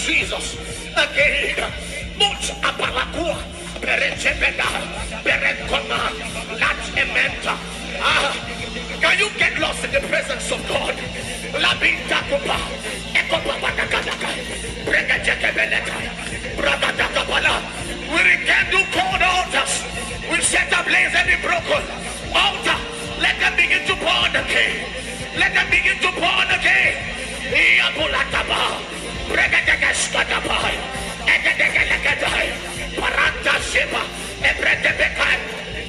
Jesus. Again. Much apalakua. Berechebeda. Berekoma. Lat ementa. Can you get lost in the presence of God? Labinta kupa. Ekopa badakadaka. Bregajekebeleka. Bragadakabala. We rekindle cold altars. We set ablaze every broken altar. Let them begin to burn again. Let them begin to burn again. Iabulataba. Bregadagaskataba. Egedegelekadai. Paranta Sheba. Ebredebekai.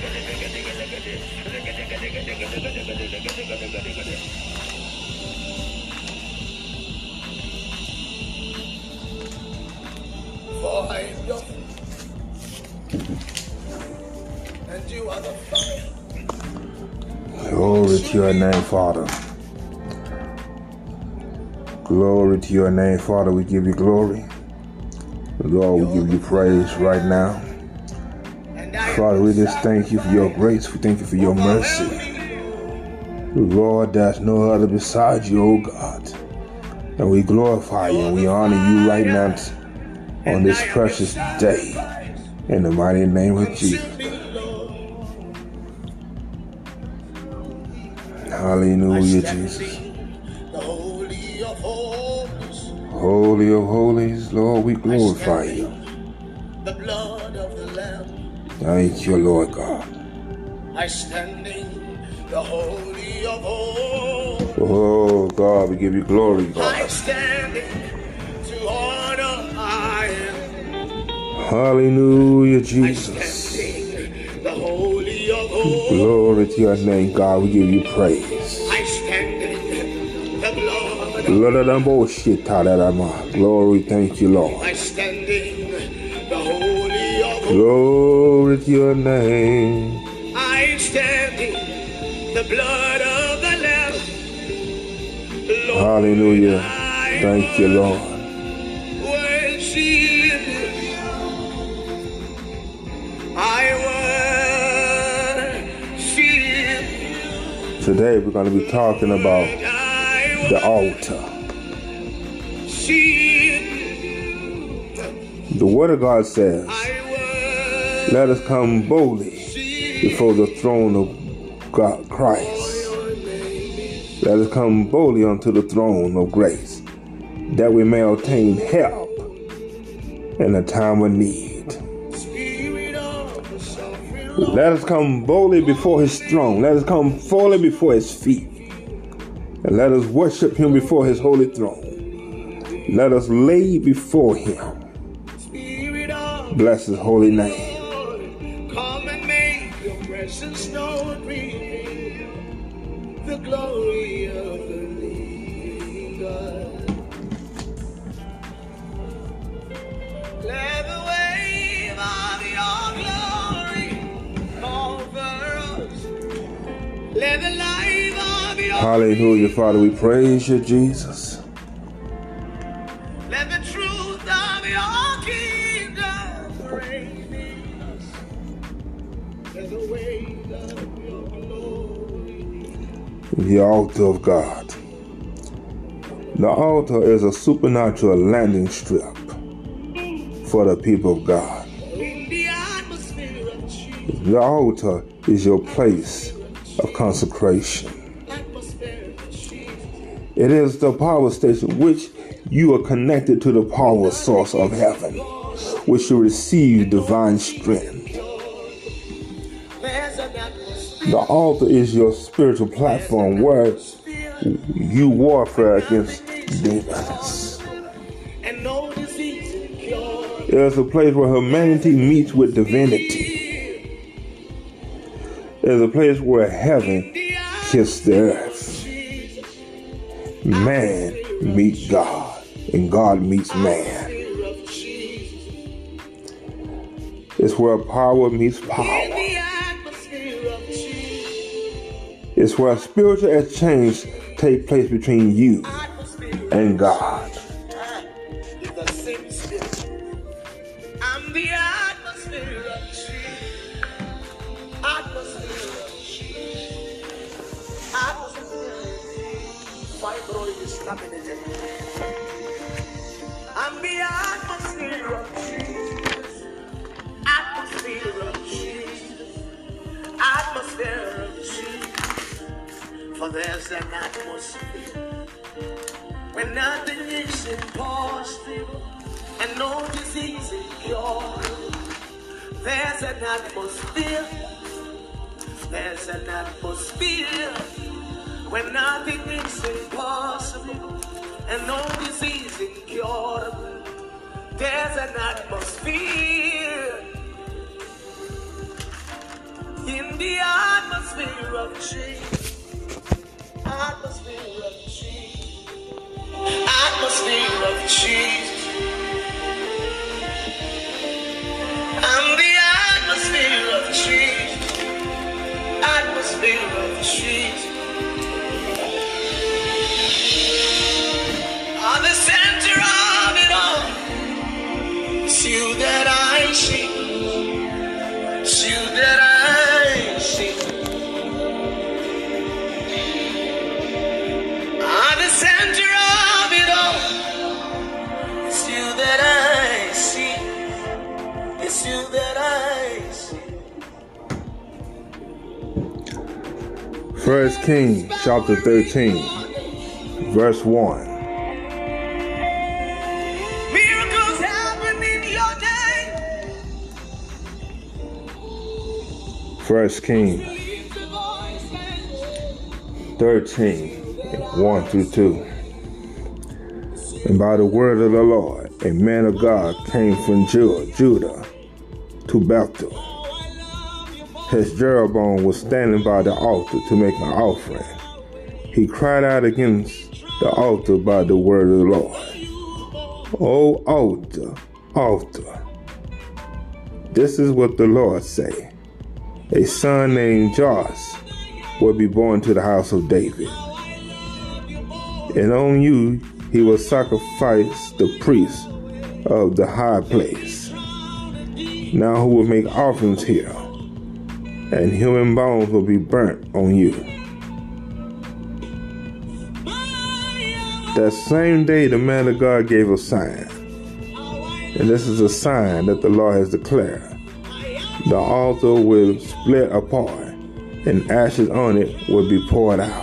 And you are the fire. Glory to your name, Father. Glory to your name, Father. We give you glory. Lord, we give you praise right now. Father, we just thank you for your grace. We thank you for your mercy. Lord, there's no other beside you, oh God. And we glorify you and we honor you right now on this precious day. In the mighty name of Jesus. Hallelujah, Jesus. Holy of holies, Lord, we glorify you. The blood of the Lamb. Thank you, Lord God. I stand in the holy of holies. Oh, God, we give you glory, I God. stand to honor I am. Hallelujah, I Jesus. stand in the holy of holies. Glory to your name, God. We give you praise. I stand in the blood. Glory, thank you, Lord. I stand in the holy of holies. Glory to your name. I stand in the blood of the Lamb. Lord, Hallelujah. Thank you, Lord. Worship. I worship. Today we're going to be talking about the altar. The Word of God says, let us come boldly before the throne of God, Christ. Let us come boldly unto the throne of grace, that we may obtain help in a time of need. Let us come boldly before his throne. Let us come boldly before his feet. And let us worship him before his holy throne. Let us lay before him. Bless his holy name. Come and make your presence known, reveal the glory of the living God. Let the wave of your glory cover us. Let the light of your Hallelujah, Father. We praise you, Jesus. let the truth of your kingdom reign in us. Let the wave of your glory. The altar of God. The altar is a supernatural landing strip for the people of God. In the atmosphere of Jesus. The altar is your place of consecration. Atmosphere of Jesus. It is the power station which you are connected to the power source of heaven, which you receive divine strength. There's an atmosphere. The altar is your spiritual platform where you warfare against demons. And no disease is cured. It is a place where humanity meets with divinity. It is a place where heaven kisses the earth. Man meets God, and God meets man. It's where power meets power. It's where spiritual exchange takes place between you and God. I'm the atmosphere of Jesus. Atmosphere of Jesus. Atmosphere. Fibroid is coming in. I'm the atmosphere of Jesus. Atmosphere of Jesus. Atmosphere of Jesus. For there's an atmosphere when nothing is impossible and no disease is cured. There's an atmosphere. There's an atmosphere when nothing is impossible and no disease is incurable. There's an atmosphere. In the atmosphere of Jesus. Atmosphere of Jesus. Atmosphere of Jesus. And the atmosphere of Jesus. Atmosphere of Jesus. At the center of it all, it's you that I see. It's you that I see. At the center of it all, it's you that I see. It's you that I see. 1 Kings chapter 13, verse 1. Miracles happen in your name. 1 Kings 13, 1 through 2. And by the word of the Lord, a man of God came from Judah to Bethel. As Jeroboam was standing by the altar to make an offering, he cried out against the altar by the word of the Lord. O altar, altar, this is what the Lord say. A son named Josh will be born to the house of David. And on you he will sacrifice the priest of the high place. Now who will make offerings here, and human bones will be burnt on you. That same day the man of God gave a sign. And this is a sign that the Lord has declared. The altar will split apart, and ashes on it will be poured out.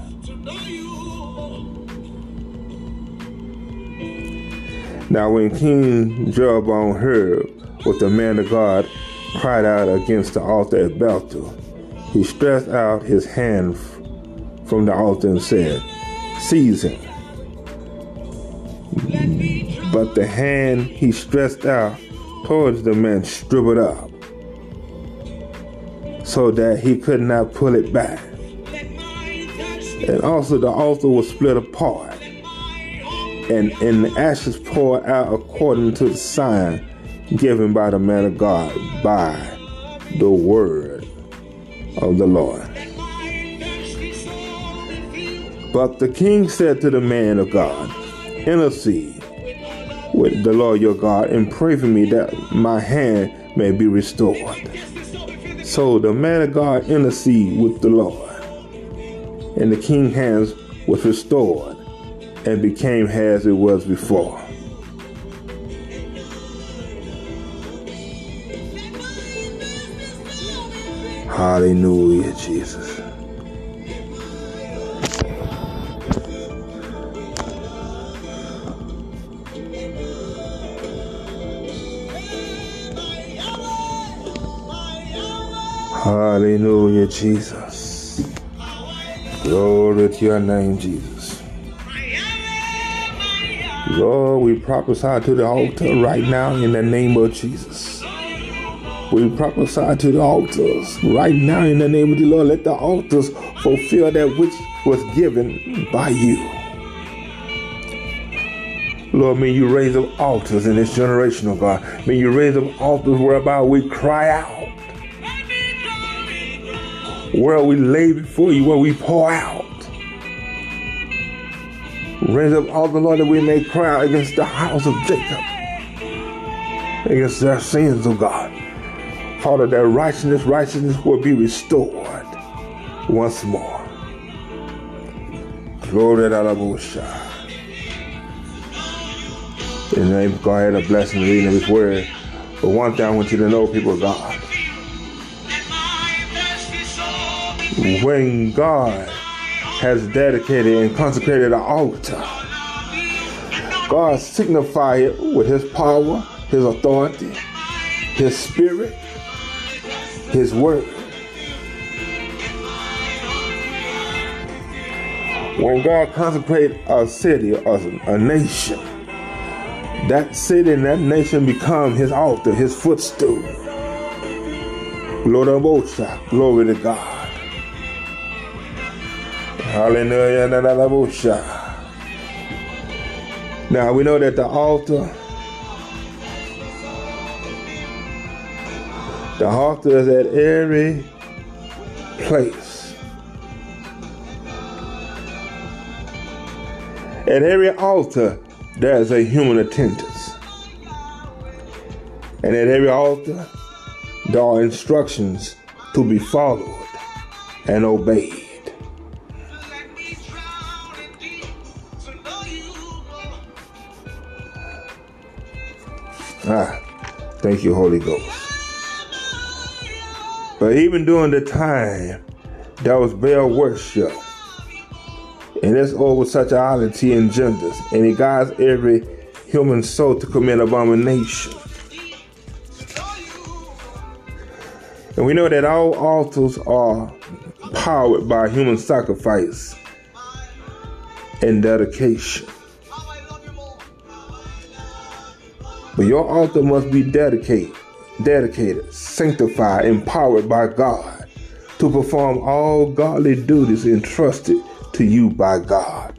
Now when King Jeroboam heard what the man of God cried out against the altar at Bethel, he stretched out his hand from the altar and said, "Seize him." But the hand he stretched out towards the man shriveled up, so that he could not pull it back. And also the altar was split apart, and the ashes poured out according to the sign given by the man of God by the word of the Lord. But the king said to the man of God, "Intercede with the Lord your God and pray for me that my hand may be restored." So the man of God interceded with the Lord, and the king's hands was restored and became as it was before. Hallelujah, Jesus. Hallelujah, Jesus. Glory to your name, Jesus. Lord, we prophesy to the altar right now in the name of Jesus. We prophesy to the altars right now in the name of the Lord. Let the altars fulfill that which was given by you. Lord, may you raise up altars in this generation, oh God. May you raise up altars whereby we cry out, where we lay before you, where we pour out. Raise up altars, Lord, that we may cry out against the house of Jacob, against their sins, oh God. Father, that righteousness will be restored once more. Glory to the Lord. In the name of God, and a blessing to reading of His Word. But one thing I want you to know, people of God, when God has dedicated and consecrated an altar, God signifies it with His power, His authority, His Spirit, His Word. When God consecrates a city or a nation, that city and that nation become His altar, His footstool. Glory to God. Hallelujah. Now we know that the altar is at every place. At every altar, there is a human attendance. And at every altar, there are instructions to be followed and obeyed. Thank you, Holy Ghost. But even during the time, there was Baal worship. And it's over sexuality and genders. And it guides every human soul to commit abomination. And we know that all altars are powered by human sacrifice and dedication. But your altar must be dedicated, sanctified, empowered by God to perform all godly duties entrusted to you by God.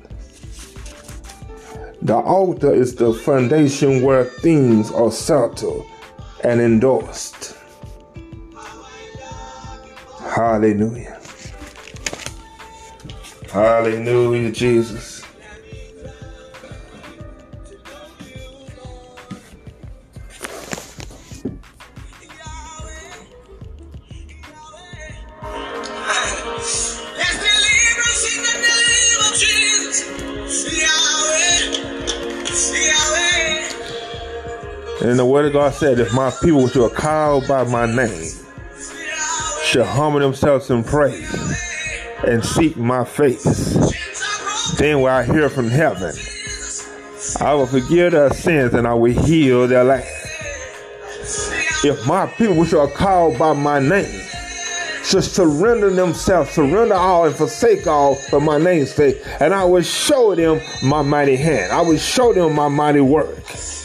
The altar is the foundation where things are settled and endorsed. Hallelujah. Hallelujah, Jesus. And the word of God said, if my people which are called by my name shall humble themselves and pray and seek my face, then will I hear from heaven. I will forgive their sins and I will heal their land. If my people which are called by my name should surrender themselves, surrender all and forsake all for my name's sake, and I will show them my mighty hand. I will show them my mighty work.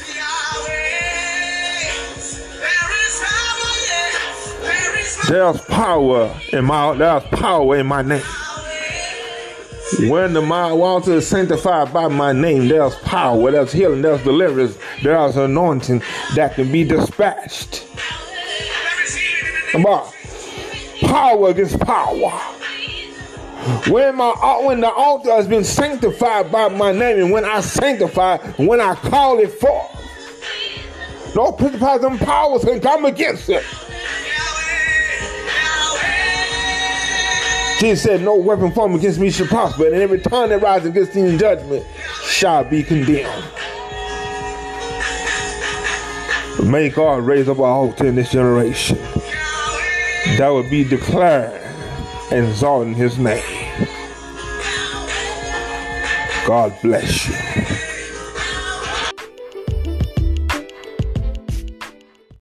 There's power in my name. When the altar is sanctified by my name, there's power, there's healing, there's deliverance, there's anointing that can be dispatched. Come on. Power against power. When the altar has been sanctified by my name, and when I sanctify, when I call it forth, no principalities and powers can come against it. Jesus said, no weapon formed against me shall prosper, and every tongue that rises against me in judgment shall be condemned. But may God raise up an altar in this generation that would be declared and exalting His name. God bless you.